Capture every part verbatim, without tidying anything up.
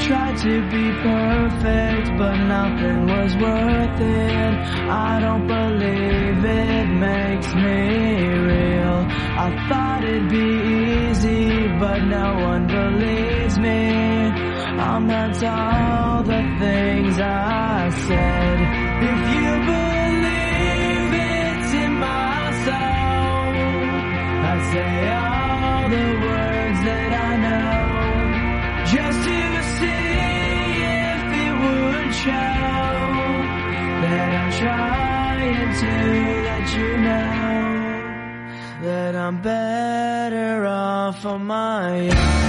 tried to be perfect, but nothing was worth it. I don't believe it makes me real. I thought it'd be easy, but no one believes me. I'm not all the things I said. If you believe it's in my soul, I'd say all the words that I know, just to see if it would show that I'm trying to let you know that I'm better off on my own.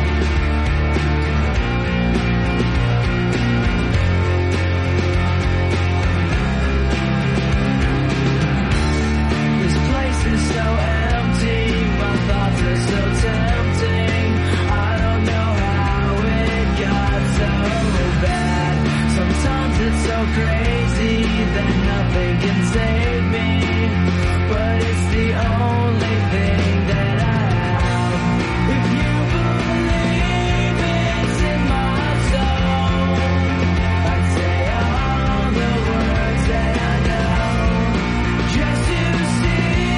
Is so empty, my thoughts are so tempting. I don't know how it got so bad. Sometimes it's so crazy that nothing can save me, but it's the only thing that I have. If you believe it's in my soul, I'd say all the words that I know, just to see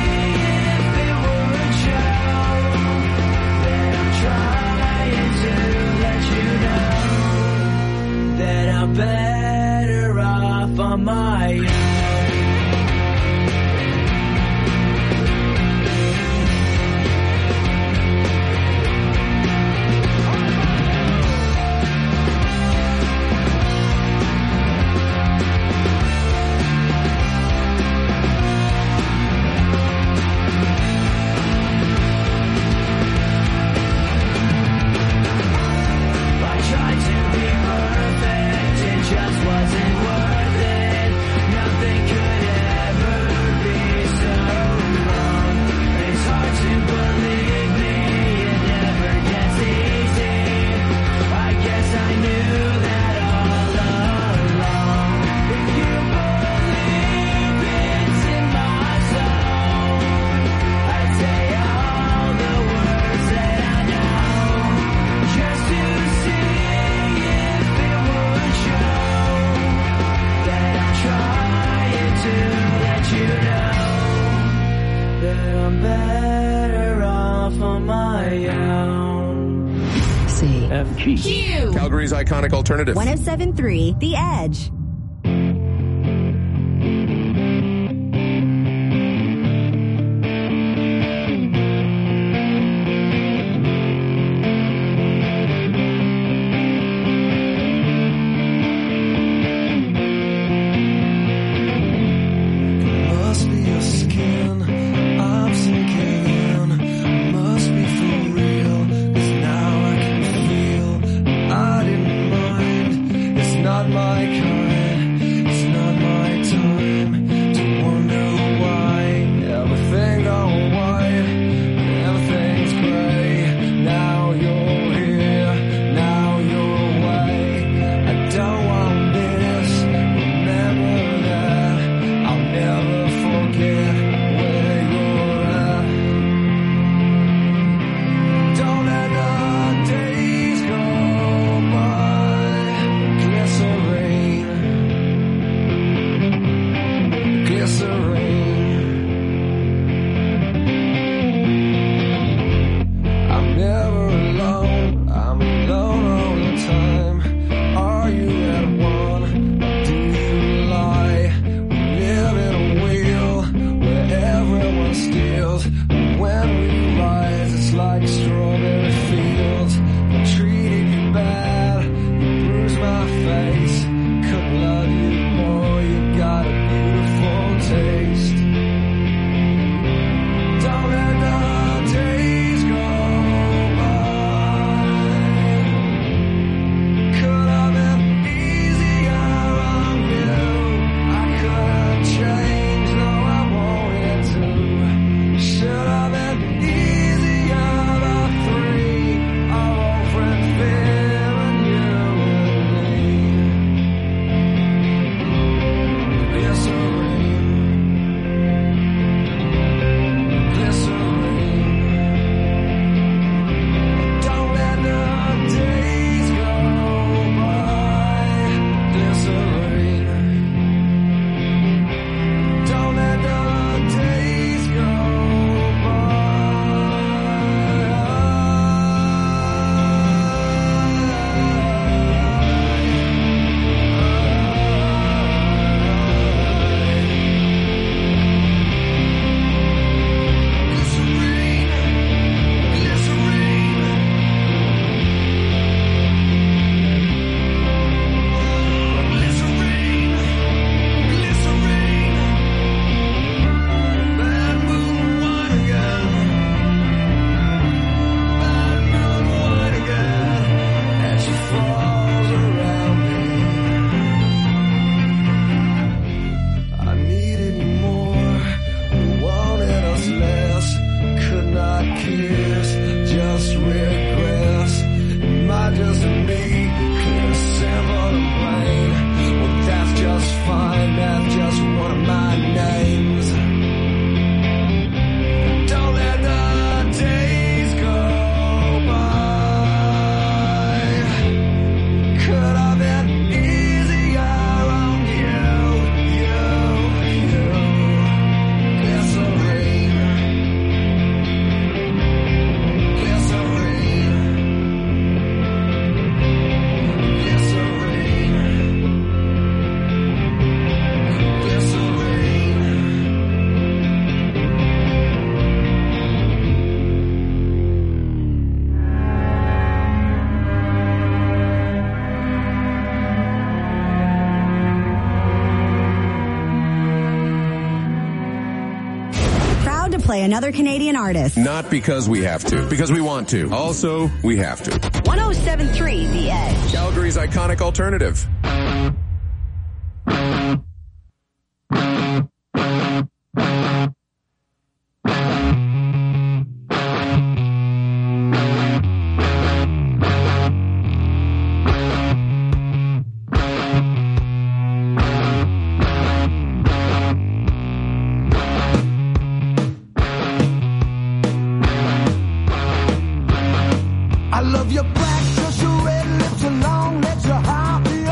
I'm better off on my own. Just wasn't worth it. Nothing could ever be so wrong. It's hard to believe me, it never gets easy. I guess I knew that all along. If you believe it's in my soul, I'd say all the words that I know, just to see if it would show that I'm trying to let you know that I'm better off on my own. C F G Q Calgary's iconic alternative. one oh seven point three The Edge. play another Canadian artist. Not because we have to, because we want to. Also, we have to. one oh seven point three The Edge. Calgary's iconic alternative. I love your black, just your red lips and long legs, your high heel.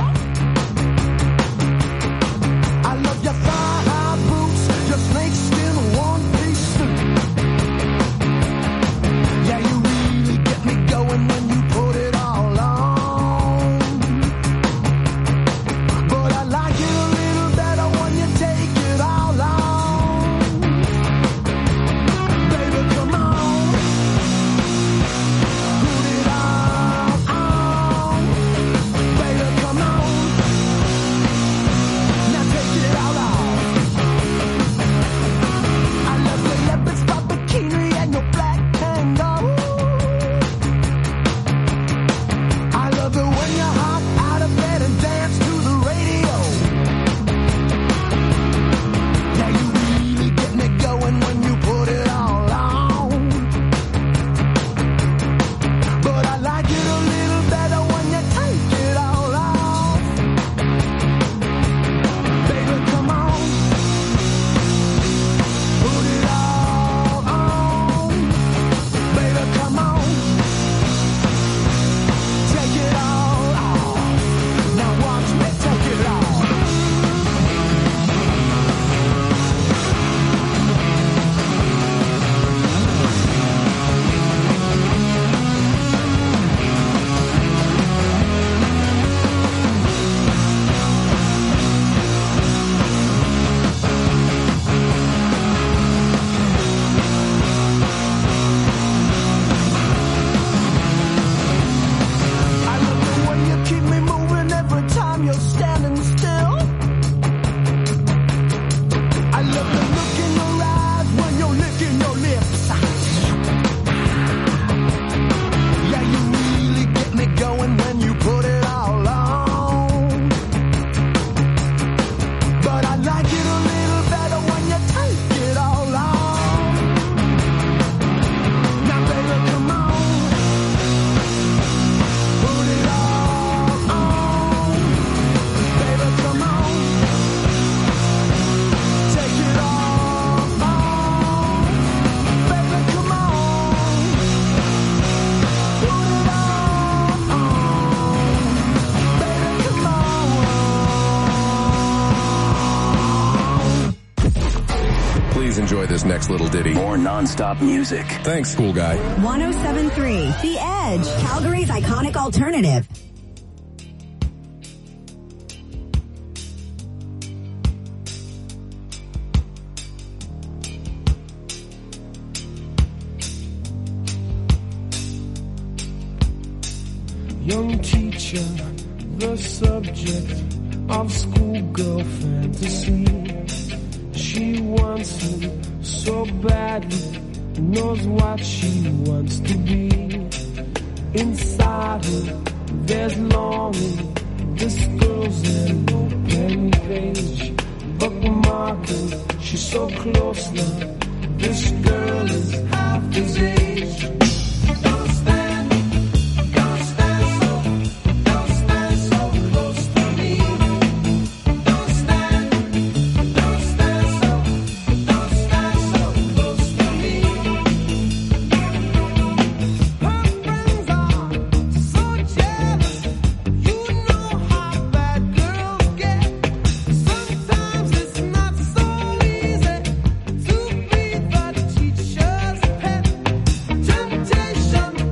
I love your thigh-high boots, your snakeskin one-piece suit. Yeah, you really get me going when you put it all on. But I like it a little better when you take it all on. Baby, come on. Put it all on. Baby, come on. Now take it all off. I love your leopard spot bikini and your black kangaroo. I love it when you're hot out of bed and dance to the radio. Yeah, you really get me going when you put it all on. But I like it a little better when you take it all off. Baby, come on. Put it all on. Baby, come on. Take it all off. Now watch me take it off. I love the way you keep me moving every time you're standing still. I love the look in your eyes when you're licking your lips. Yeah, you really get me going when you put it all on. But I like it a little better when you take it all off. Now, baby, come on. Put it all on. Baby, come on. Take it all off. Baby, come on. Put it all on. Baby, come on. Please enjoy this next little ditty. More non-stop music. Thanks, cool guy. one oh seven point three The Edge. Calgary's iconic alternative. Young teacher, the subject of schoolgirl fantasy. She wants him so badly, knows what she wants to be. Inside her, there's longing. This girl's an open page, bookmarking. She's so close now. This girl is half his age. Don't stand, don't stand so, don't stand so close to me. Don't stand, don't stand so, don't stand so close to me. Her friends are so jealous. You know how bad girls get. Sometimes it's not so easy to be the teacher's pet. Temptation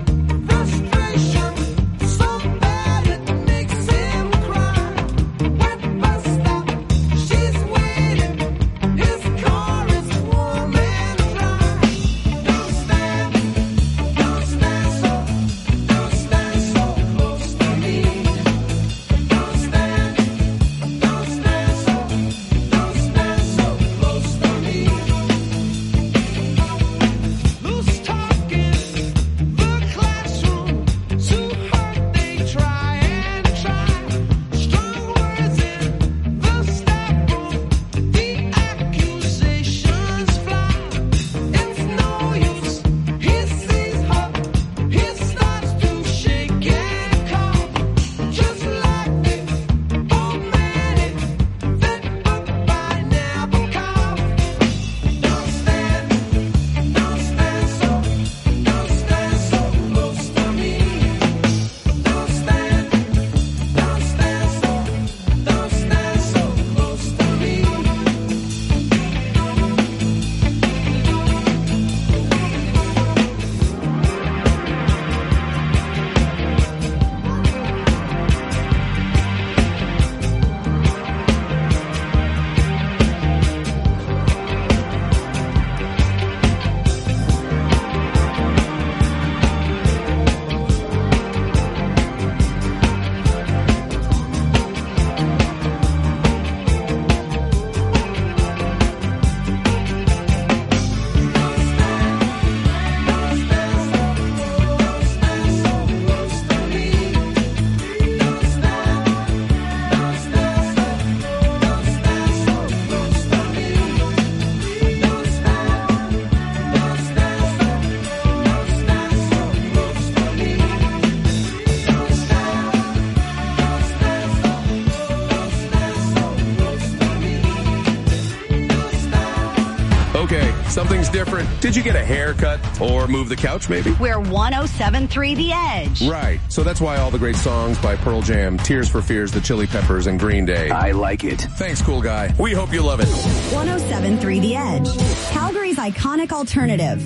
different? Did you get a haircut or move the couch maybe? We're one oh seven point three The Edge. Right. So that's why all the great songs by Pearl Jam, Tears for Fears, The Chili Peppers, and Green Day. I like it. Thanks, cool guy. We hope you love it. one oh seven point three The Edge. Calgary's iconic alternative.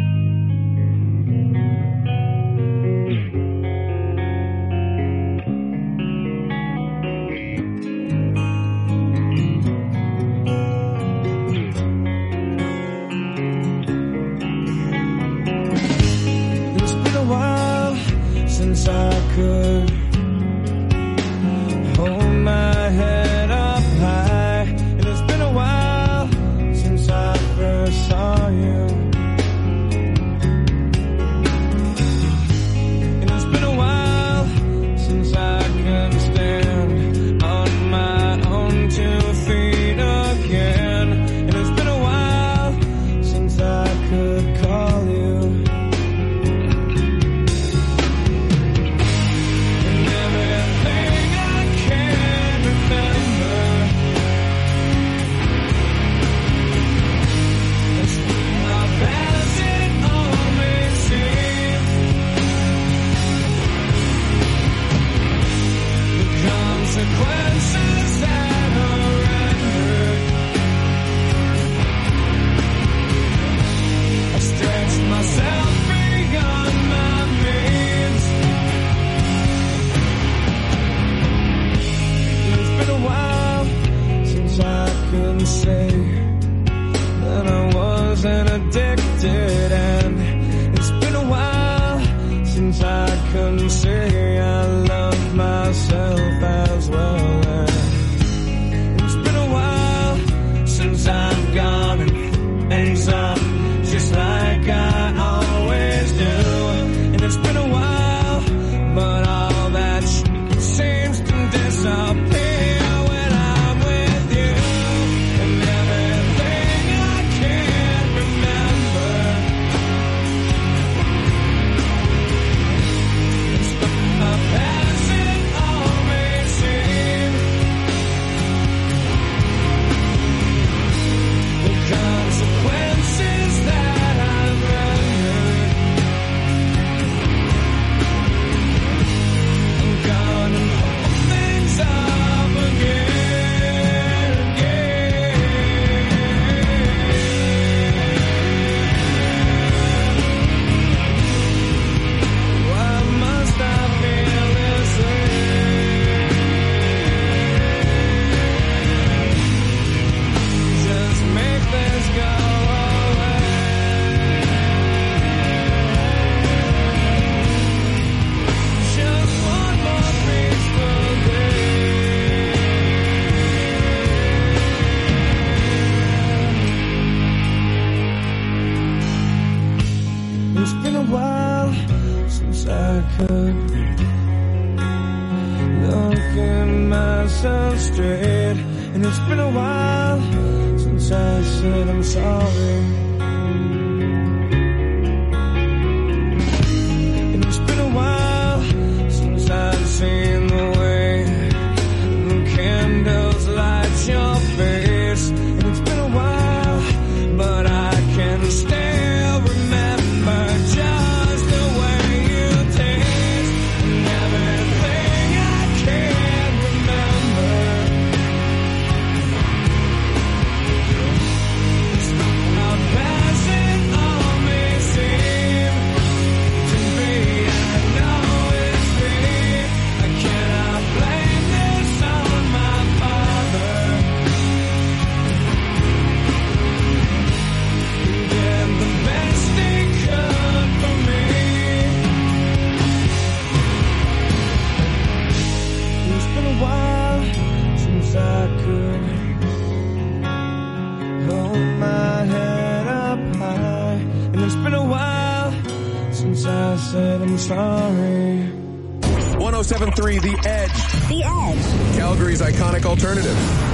Since I could hold my head up high, and it's been a while since I first saw you, and it's been a while since I could stand on my own two feet again, and it's been a while since I could call you. Consequences that are rendered. I stretched myself beyond my means. It's been a while since I could say that I wasn't addicted, and it's been a while since I could say I love myself as well. And it's been a while since I've gone and ends up just like I always do. And it's been a while, but all that shit seems to disappear when I'm with you. And everything I can't remember, it's my past. Consequences that I've rendered. I'm gonna hold things up again, again. Why must I feel this way? Just make this go. It's been a while since I could look at myself straight, and it's been a while since I said I'm sorry. And it's been a while since I've seen the way the candles light your face, and it's been a while, but I can still remember just the way you taste, and everything I can't remember. How past it all may seem to be, I know it's me. I cannot blame this on my father. He did the best he could for me. It's been a while since I could hold my head up high, and it's been a while since I said I'm sorry. one oh seven point three The Edge. The Edge. Calgary's iconic alternative.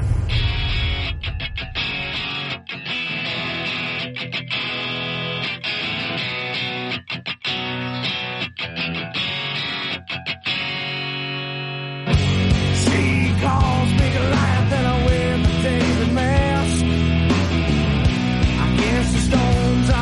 Seagulls make a laugh that I wear my David mask. I guess the stones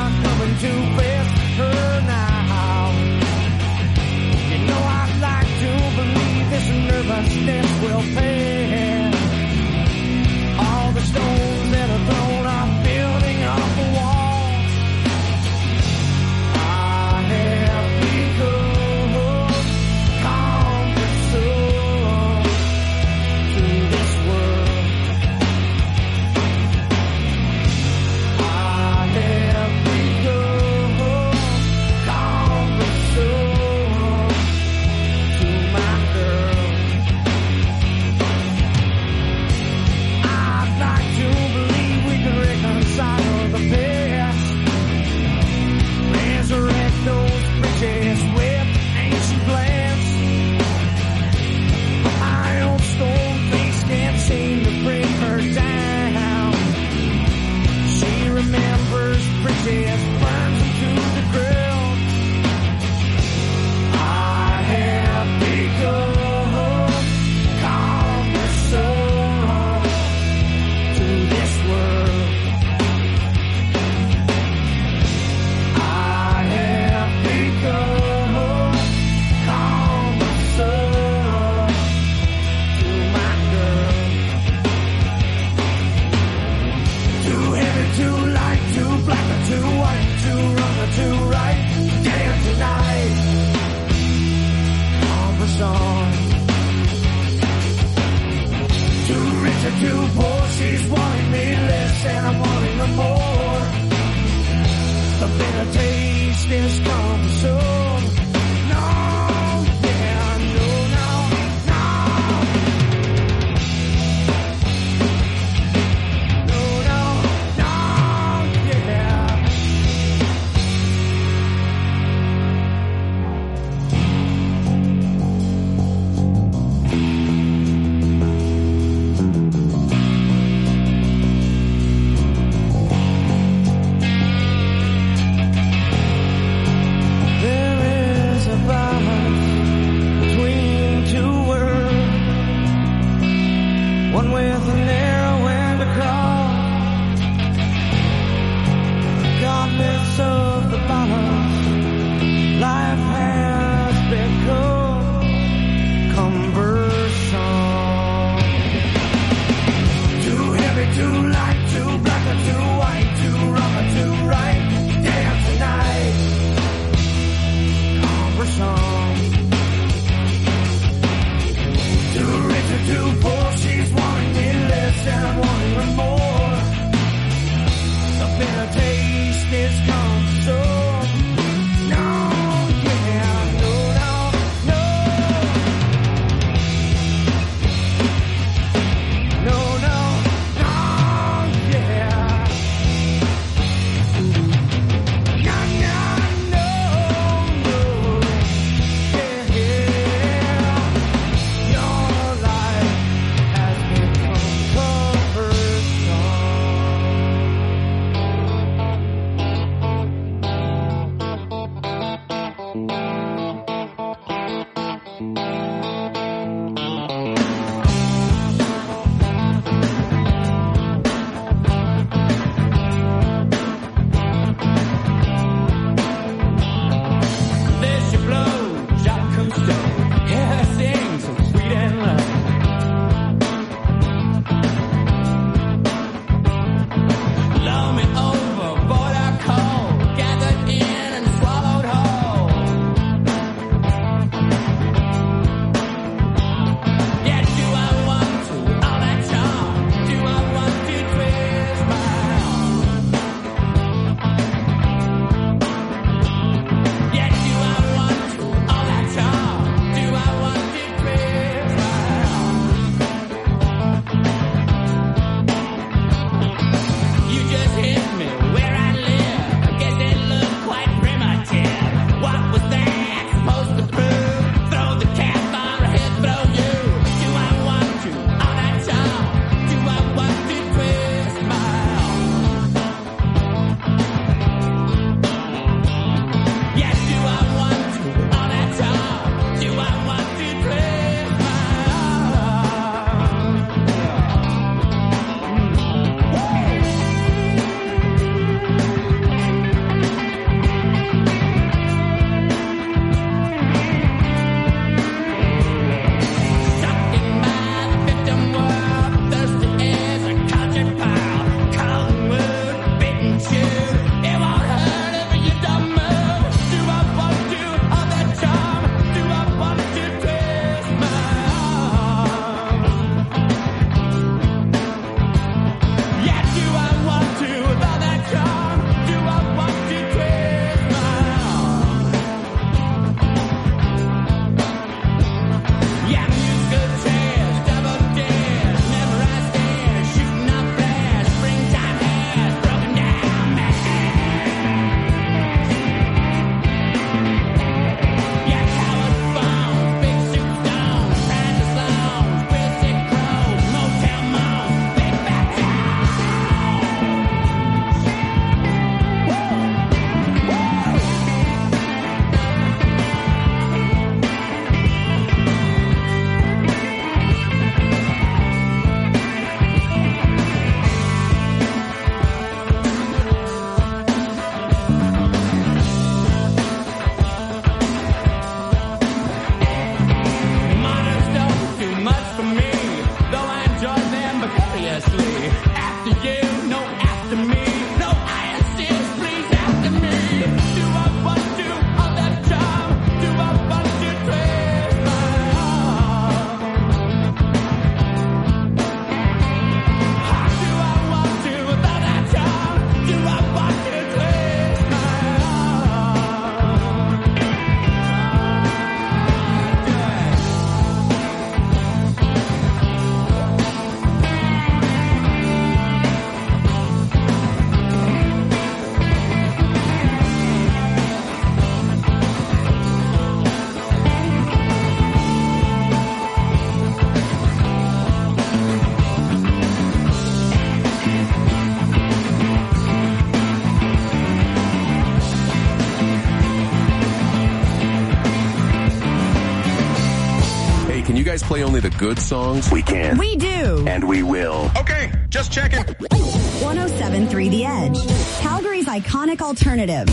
you guys play only the good songs? We can. We do. And we will. Okay, just checking. one oh seven point three The Edge, Calgary's iconic alternative.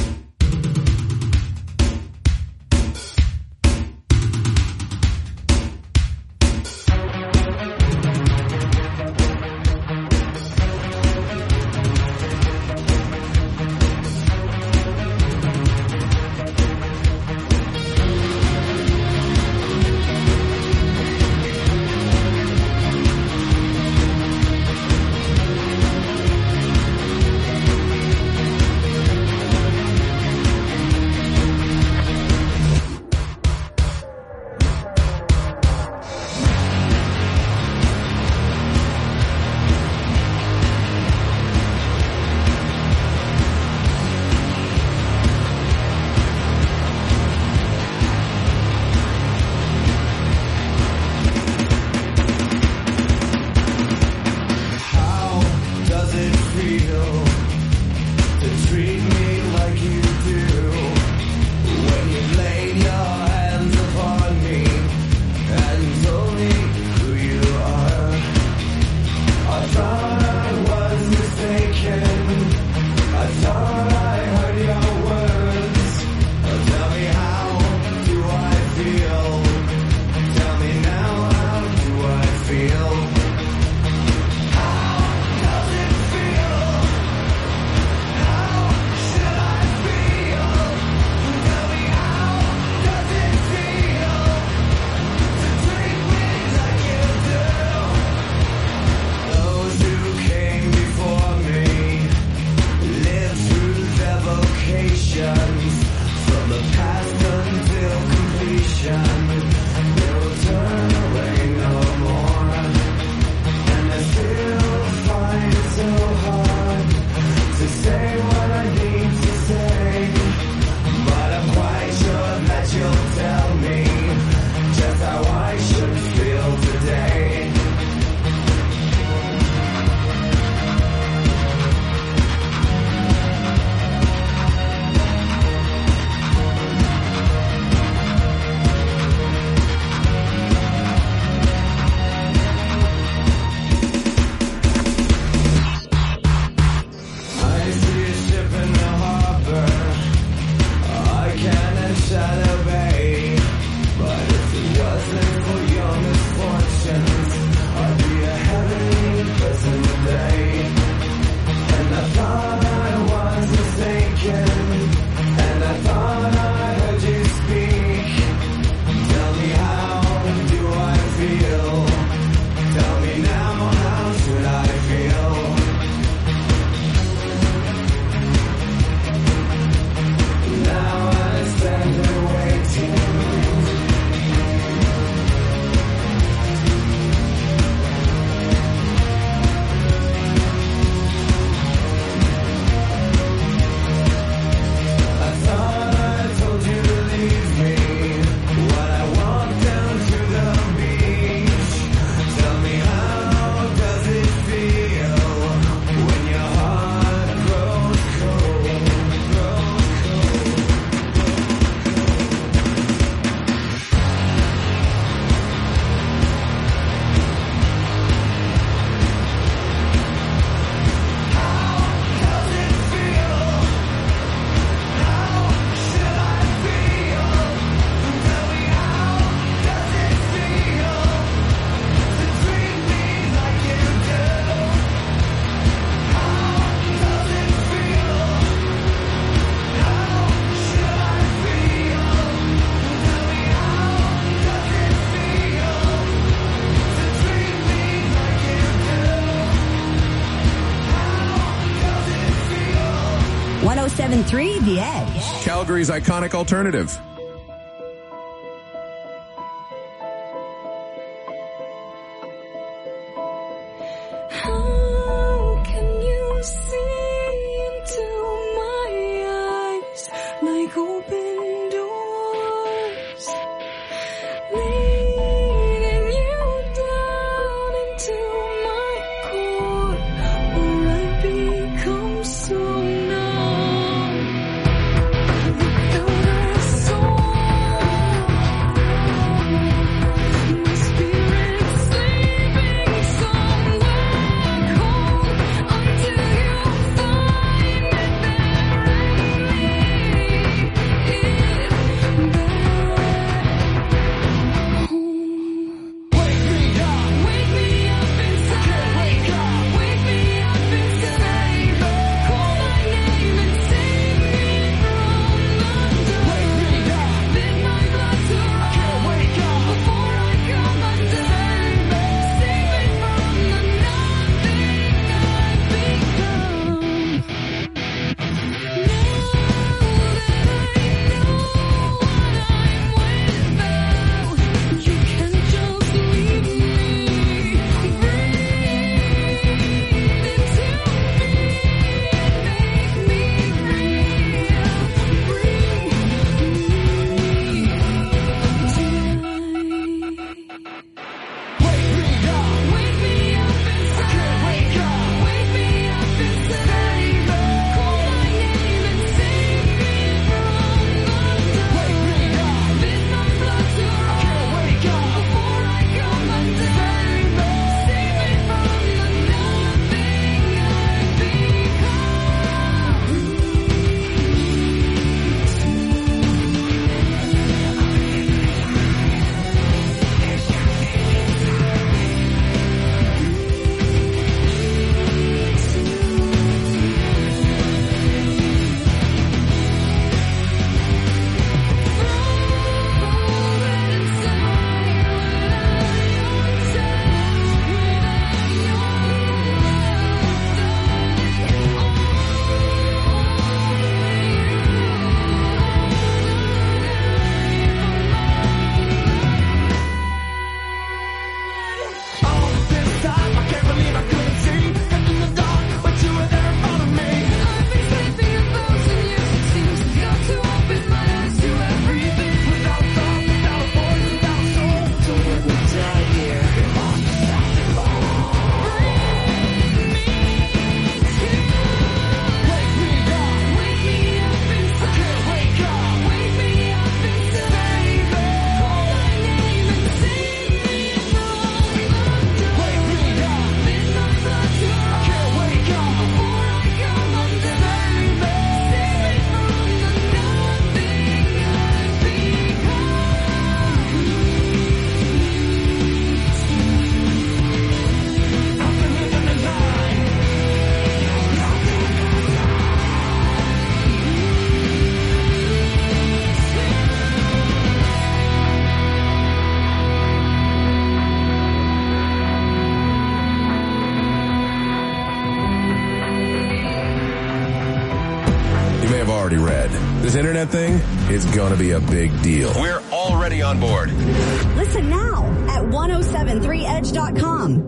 one oh seven point three The Edge, Calgary's iconic alternative. How can you see into my eyes like open doors, leading you down into my core, where I become so numb. Without a soul. This internet thing is gonna be a big deal. We're already on board. Listen now at ten seventy-three edge dot com.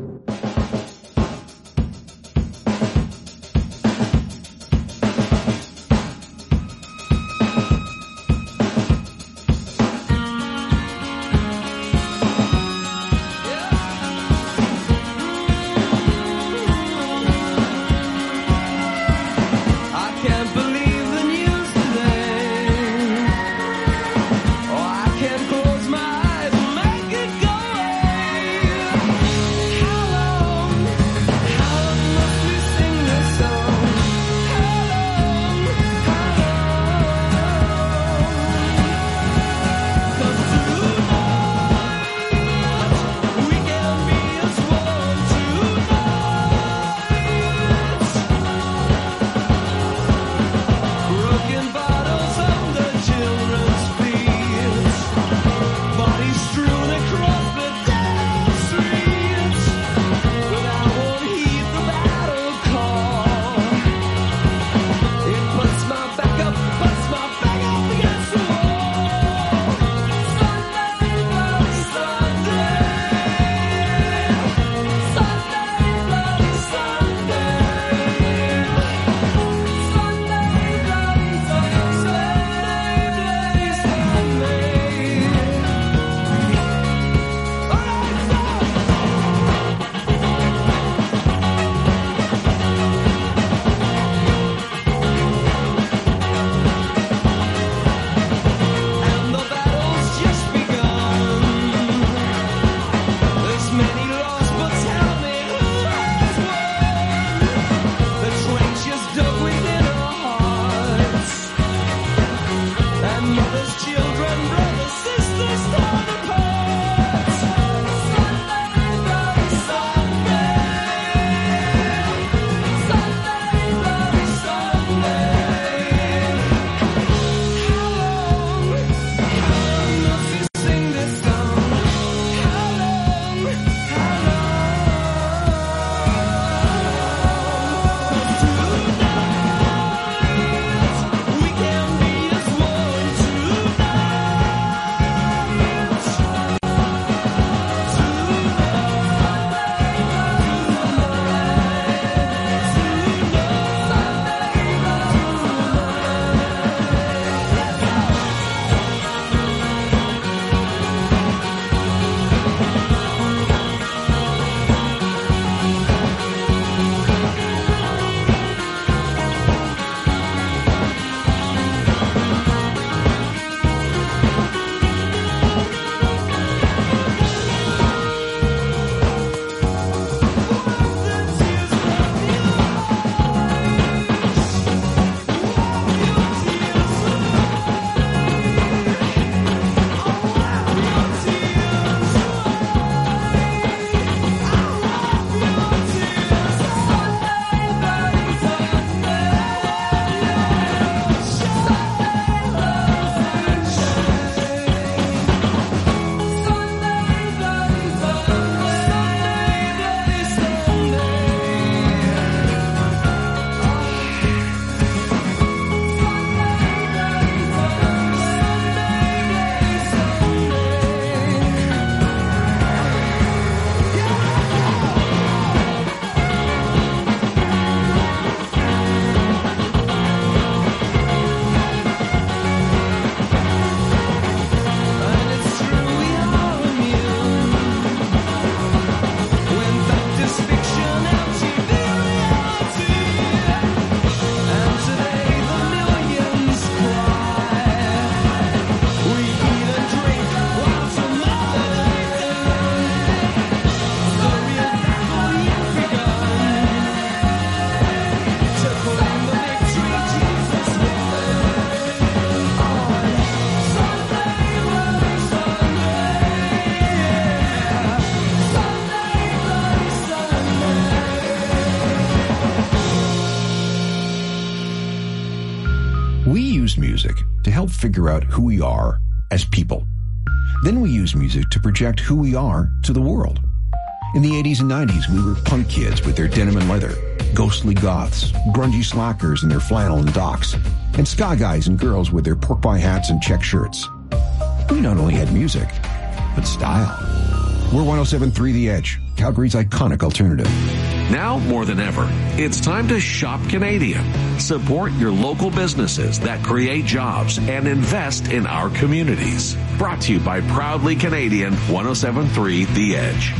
We use music to help figure out who we are as people. Then we use music to project who we are to the world. In the eighties and nineties, we were punk kids with their denim and leather, ghostly goths, grungy slackers in their flannel and docks. and ska guys and girls with their pork pie hats and check shirts. We not only had music, but style. We're one oh seven point three The Edge, Calgary's iconic alternative. Now more than ever, it's time to shop Canadian. Support your local businesses that create jobs and invest in our communities. Brought to you by Proudly Canadian, one oh seven point three The Edge.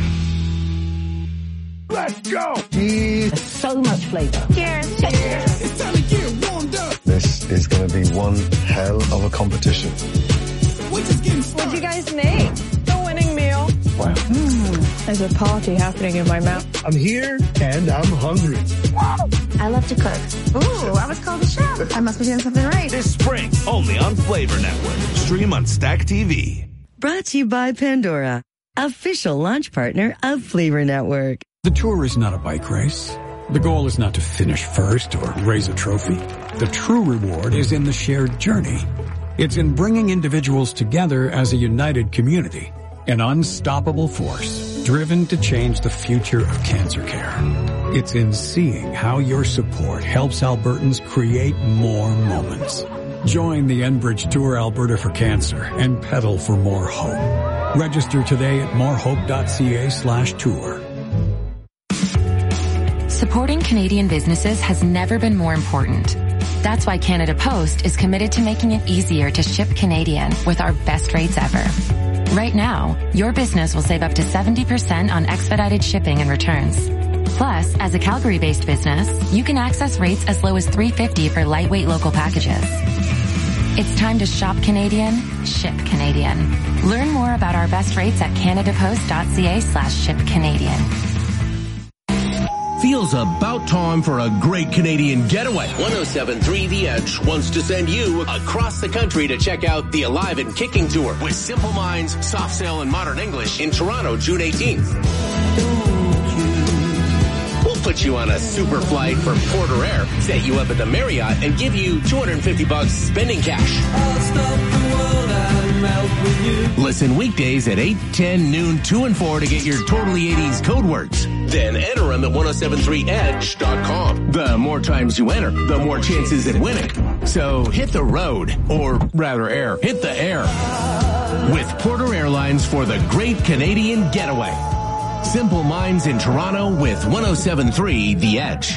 Let's go! There's so much flavor. Cheers. Cheers. It's time to get warmed up. This is going to be one hell of a competition. We're just getting started. What'd you guys make? The winning meal. Wow. Mm, there's a party happening in my mouth. I'm here and I'm hungry. I love to cook. Ooh, I was called a chef. I must be doing something right. This spring, only on Flavor Network. Stream on Stack T V. Brought to you by Pandora, official launch partner of Flavor Network. The tour is not a bike race. The goal is not to finish first or raise a trophy. The true reward is in the shared journey. It's in bringing individuals together as a united community, an unstoppable force driven to change the future of cancer care. It's in seeing how your support helps Albertans create more moments. Join the Enbridge Tour Alberta for Cancer and pedal for more hope. Register today at morehope.ca slash tour. Supporting Canadian businesses has never been more important. That's why Canada Post is committed to making it easier to ship Canadian with our best rates ever. Right now, your business will save up to seventy percent on expedited shipping and returns. Plus, as a Calgary-based business, you can access rates as low as three dollars and fifty cents for lightweight local packages. It's time to shop Canadian, ship Canadian. Learn more about our best rates at canadapost.ca slash ship Canadian. Feels about time for a great Canadian getaway. one oh seven point three The Edge wants to send you across the country to check out the Alive and Kicking Tour with Simple Minds, Soft Sail, and Modern English in Toronto, June eighteenth. We'll put you on a super flight from Porter Air, set you up at the Marriott, and give you two hundred fifty bucks spending cash. I'll stop the world and melt with you. Listen weekdays at eight, ten, noon, two, and four to get your totally eighties code words. Then enter them at one oh seven three edge dot com. The more times you enter, the more chances at winning. So hit the road, or rather air, hit the air with Porter Airlines for the great Canadian getaway. Simple Minds in Toronto with one oh seven point three The Edge.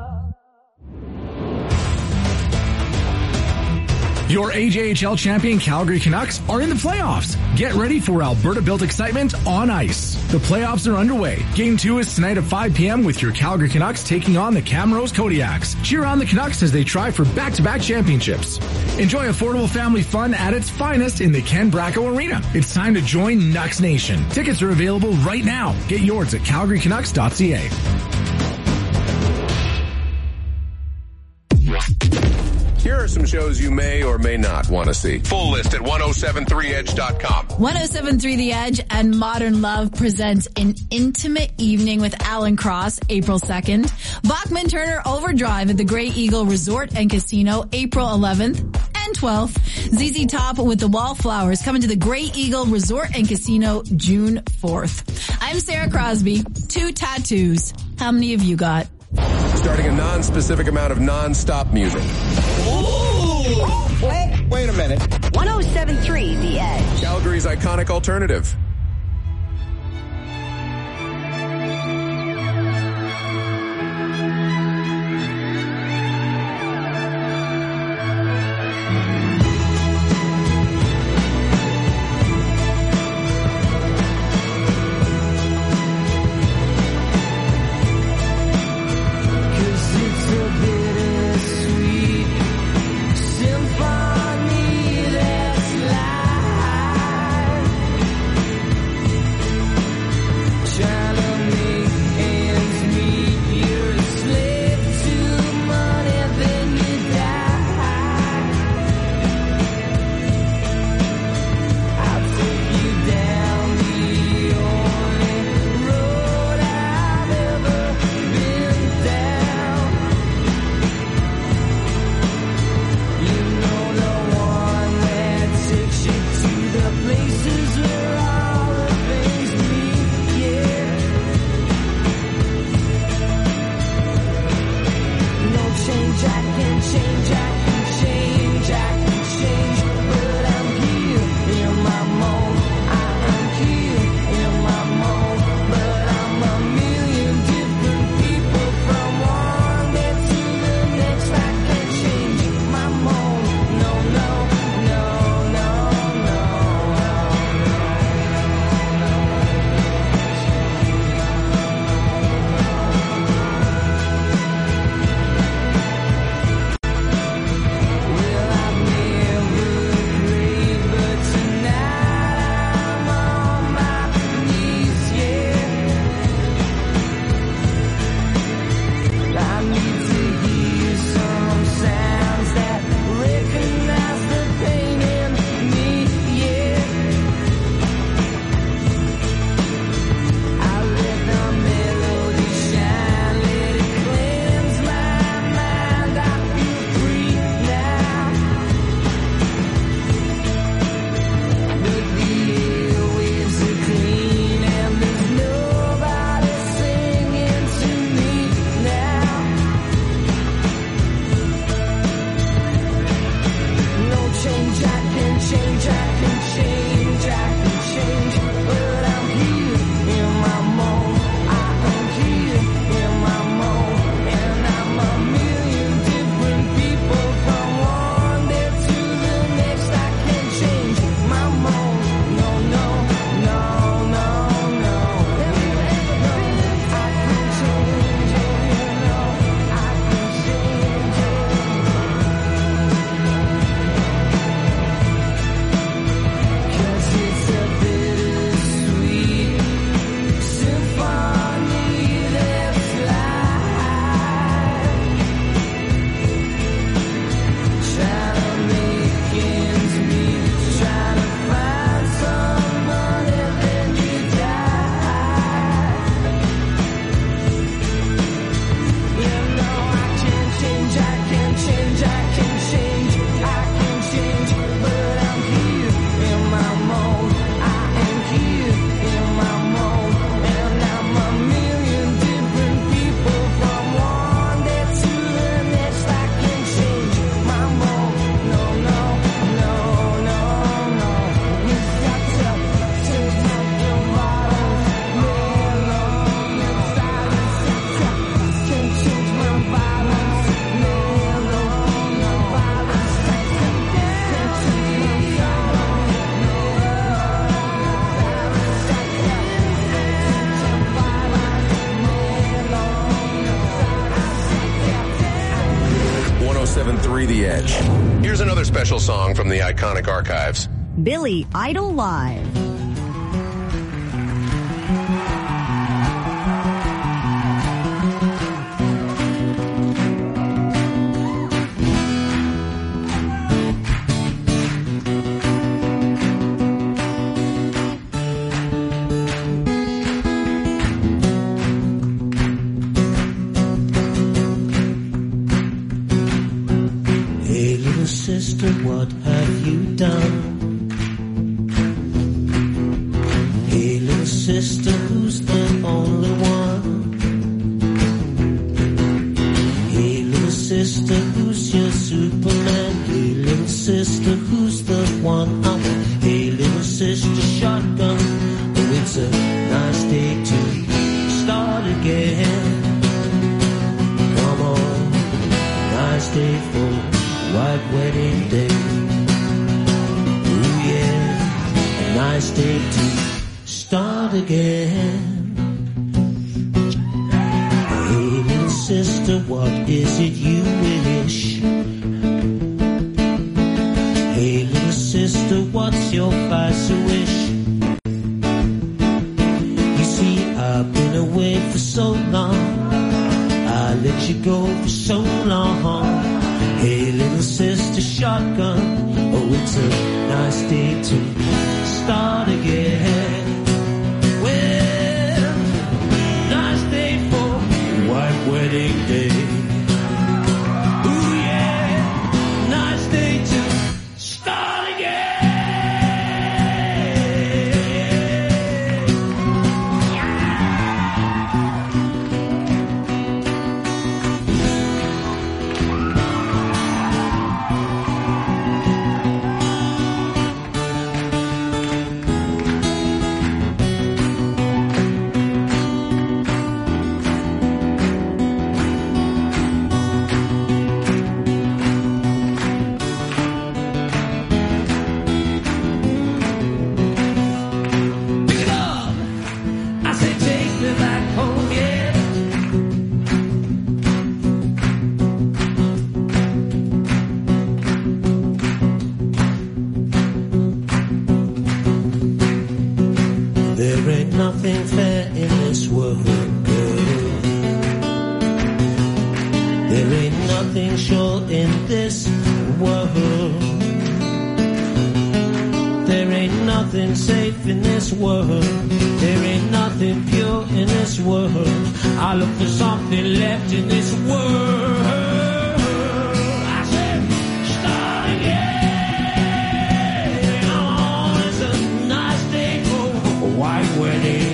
Your A J H L champion Calgary Canucks are in the playoffs. Get ready for Alberta-built excitement on ice. The playoffs are underway. Game two is tonight at five p.m. with your Calgary Canucks taking on the Camrose Kodiaks. Cheer on the Canucks as they try for back-to-back championships. Enjoy affordable family fun at its finest in the Ken Bracco Arena. It's time to join Nucks Nation. Tickets are available right now. Get yours at calgary canucks dot c a. Here are some shows you may or may not want to see. Full list at one oh seven three edge dot com. one oh seven point three The Edge and Modern Love presents An Intimate Evening with Alan Cross, April second. Bachman Turner Overdrive at the Grey Eagle Resort and Casino, April eleventh and twelfth. Z Z Top with the Wallflowers coming to the Grey Eagle Resort and Casino, June fourth. I'm Sarah Crosby. Two tattoos. How many of you got? Starting a non-specific amount of non-stop music. Ooh. Wait, wait a minute. one oh seven point three The Edge. Calgary's iconic alternative. three The Edge. Here's another special song from the iconic archives. Billy Idol Live. Sister, what have you done? Hey, little sister, who's the only one? Hey, little sister, who's your Superman? Hey, little sister, who's the one I want? Hey, little sister, shotgun. Oh, it's a nice day to start again. Come on, nice day for white wedding day. Ooh yeah, a nice day to start again. Hey little sister, what is it you wish? Hey little sister, what's your vice wish? You see, I've been away for so long, I let you go for so long. Hey little sister, shotgun. Oh, it's a nice day to start again. Well, nice day for white wedding day. Ooh yeah, nice day to start again. Nothing fair in this world, girl. There ain't nothing sure in this world. There ain't nothing safe in this world. There ain't nothing pure in this world. I look for something left in this world. I said, start again. Oh, it's a nice day for a white wedding.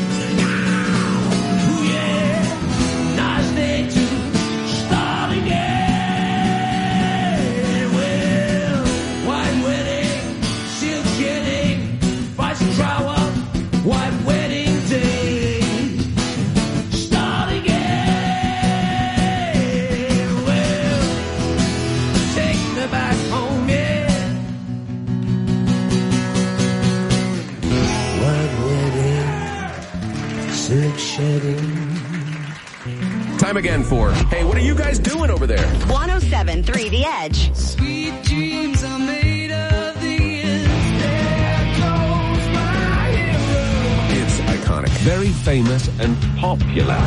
Time again for, hey, what are you guys doing over there? one oh seven point three The Edge. Sweet dreams are made of these. There goes my hero. It's iconic. Very famous and popular.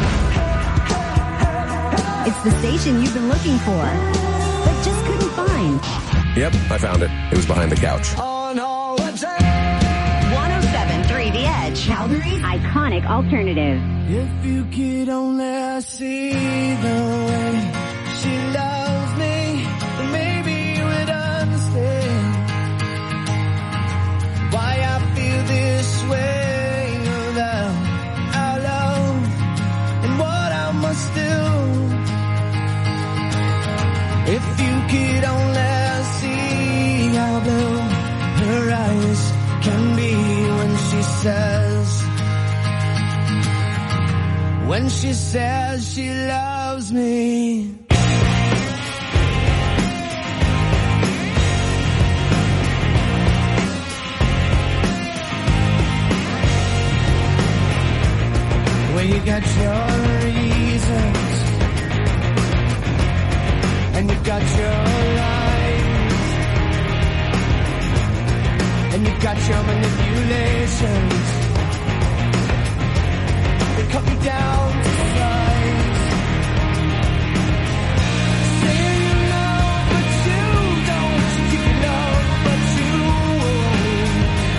It's the station you've been looking for, but just couldn't find. Yep, I found it. It was behind the couch. one oh seven point three The Edge. Calgary's iconic alternative. If you could only see the way she loves me, then maybe you would understand why I feel this way about our love and what I must do. If you could only see how blue her eyes can be when she says, when she says she loves me. Well, you got your reasons, and you got your your manipulations. They cut me down to size. Say you love, but you don't. You love, but you won't.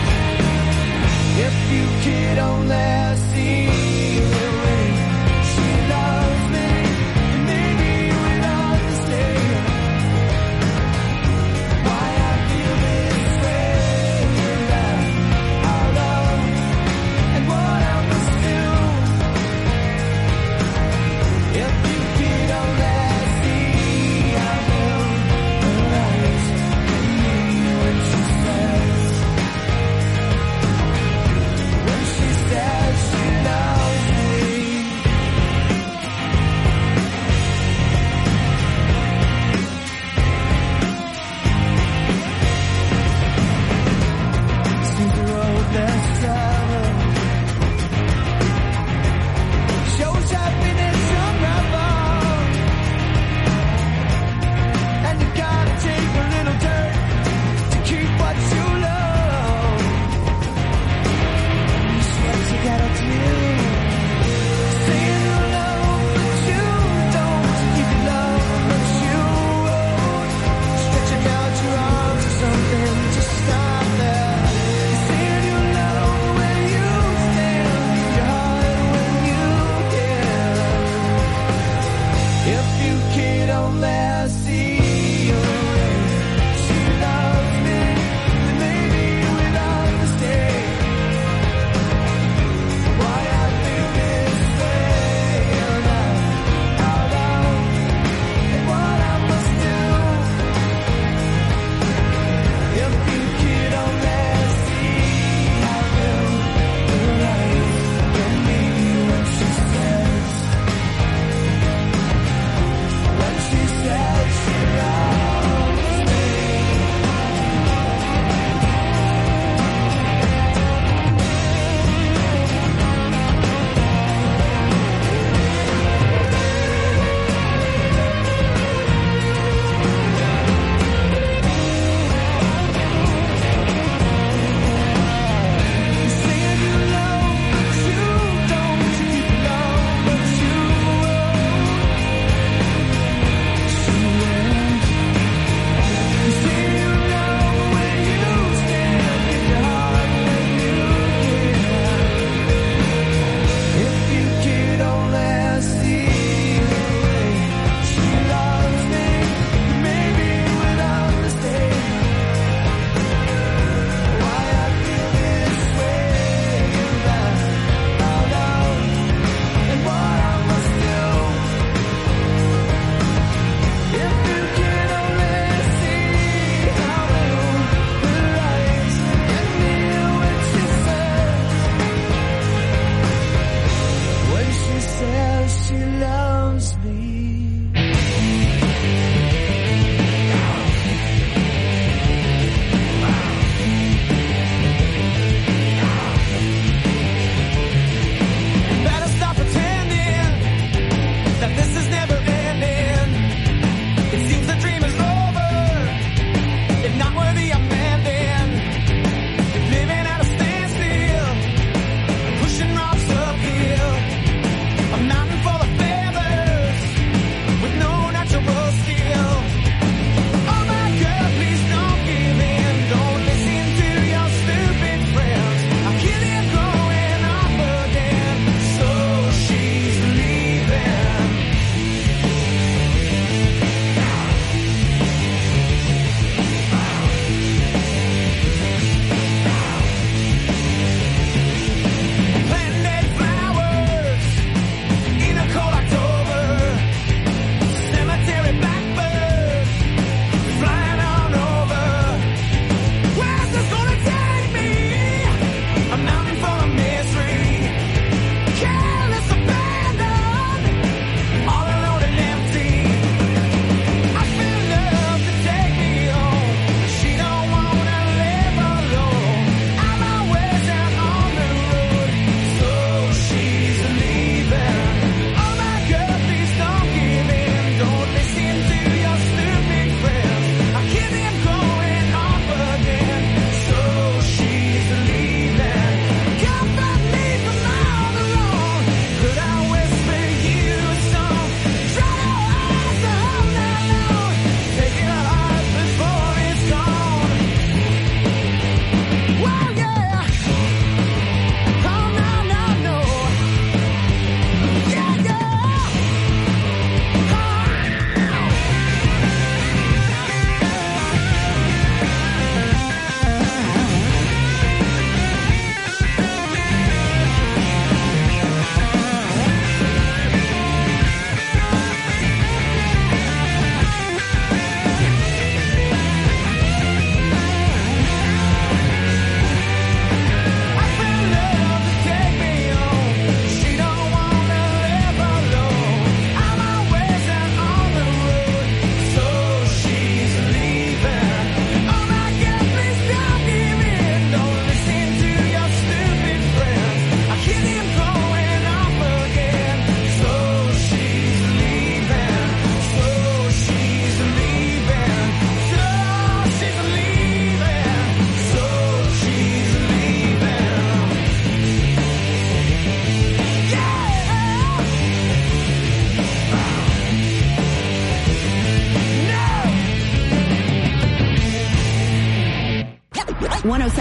If you could only see the way she loves me, maybe you would understand why I feel this way about our love and what I must do. If you could only see, I will arise and me when she says, when she says she loves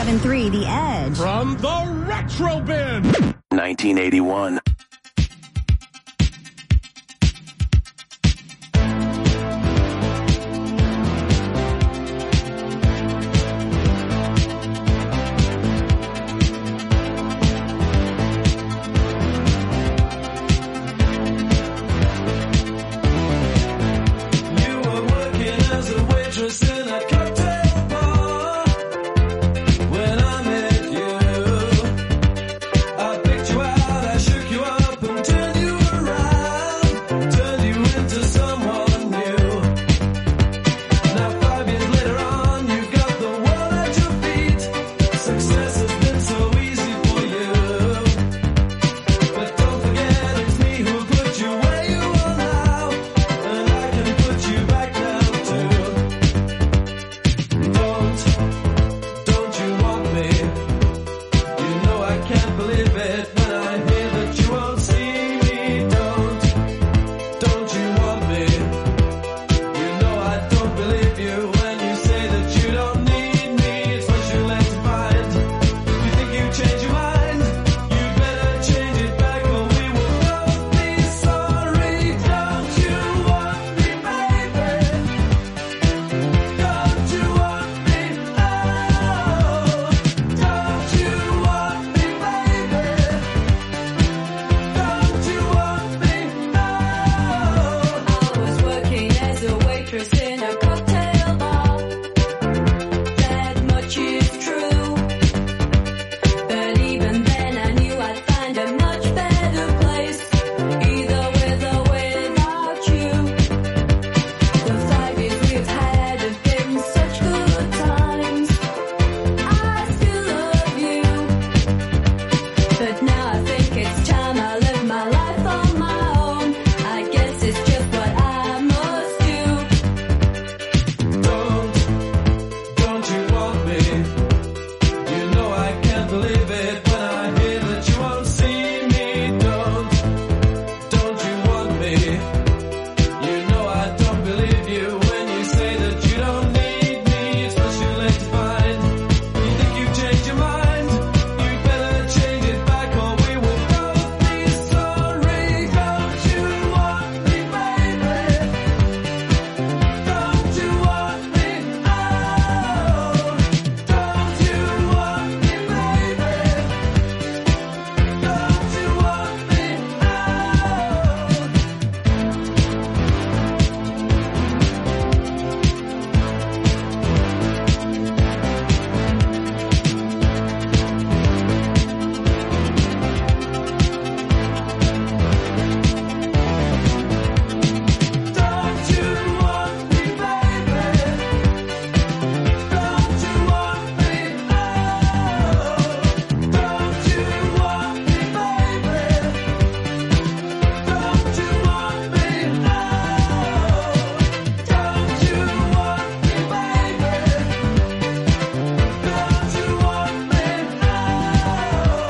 seven point three The Edge. From the Retro Bin. nineteen eighty-one.